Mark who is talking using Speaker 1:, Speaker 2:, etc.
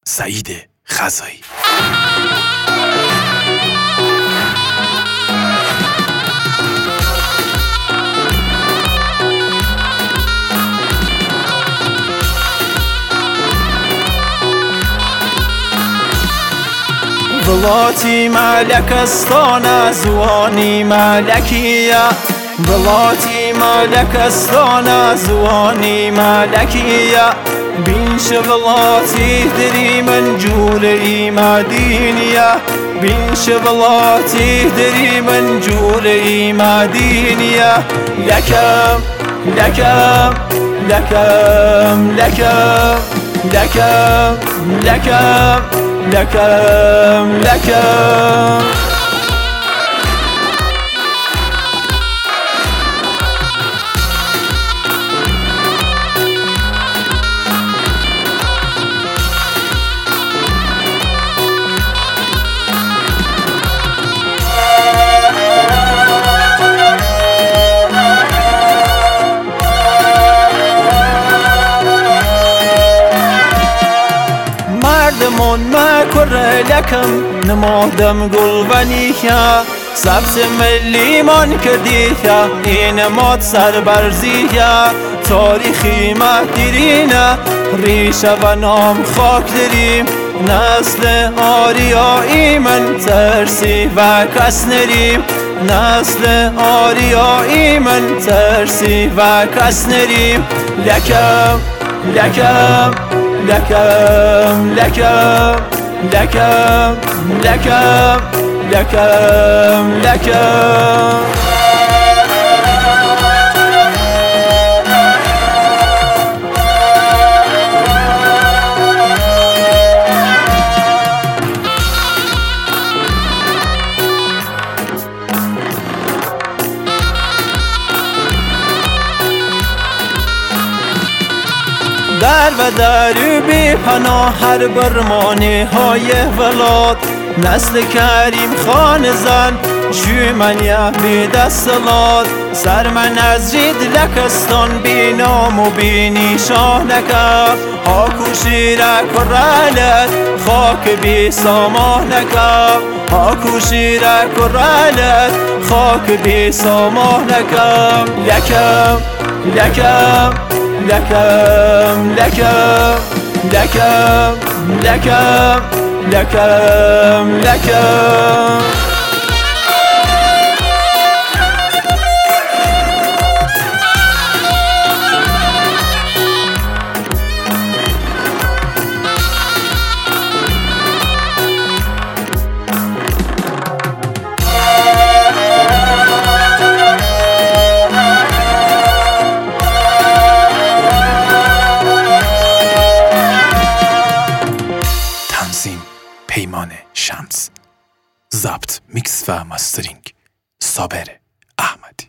Speaker 1: سعید خزایی.
Speaker 2: بڵاتی مالەکەستانە زوانی مالەکیە بڵاتی مالەکەستانە زوانی مالەکیە بینش بڵاتی دری من جوولەی مادینیە بینش بڵاتی دری من جوولەی مادینیە لەکەم لەکەم لەکەم لەکەم لەکەم لەکەم لەکەم لەکەم مردمون ما كره لكم نمودم قلبانيها سبس ملي من كديها این مات سر برزيها تاریخی ما دیرینه ریشه و نام خاک داریم نسل آریایی من ترسی و کس نریم نسل آریایی من ترسی و کس نریم لکم لکم لکم لکم لکم لکم لکم لکم در و در بی پناه هر برمانه های ولاد نسل کریم خان زن شومنیه بی دستلاد سر من از رید لکستان بی نام و بی نیشانکه هاکو شیره کرالت خاک بی سامانکه هاکو شیره کرالت خاک بی سامانکه لکم لکم لکم لکم لکم لکم لکم لکم
Speaker 1: پیمان شمس. ضبط، میکس و ماسترینگ صابر احمدی.